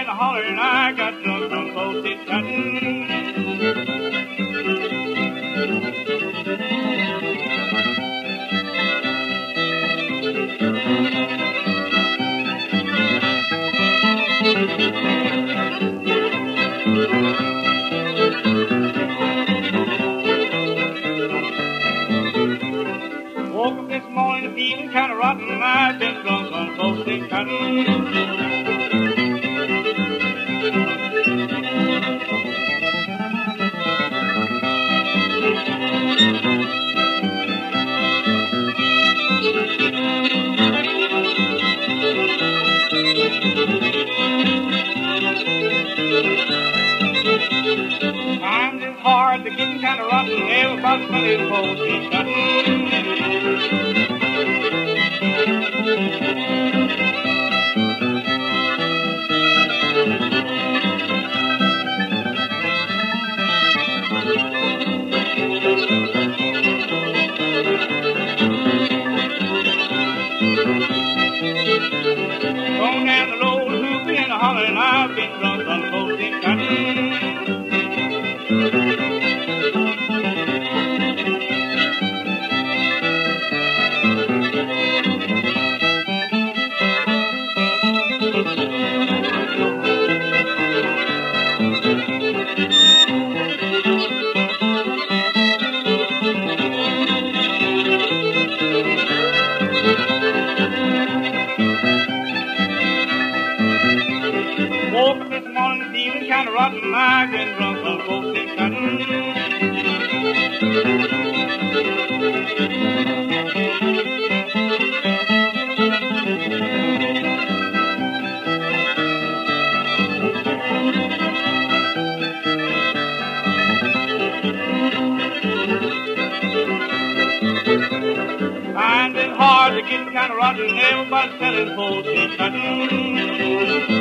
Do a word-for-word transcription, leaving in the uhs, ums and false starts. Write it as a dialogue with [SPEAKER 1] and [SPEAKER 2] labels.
[SPEAKER 1] and hollering, I got drunk on postage cutting. Woke up this morning feeling kind of rotten. I've been drunk on postage cutting. Times is hard, they're getting kind of rotten. Everybody's money's postage cutting. Going down the road, whooping and hollering, I've been drunk on postage cutting. Woke up this morning feeling kind of rotten. I've been drunk on postage cutting. Times is hard, they're getting kind of rotten. Everybody's selling postage cutting.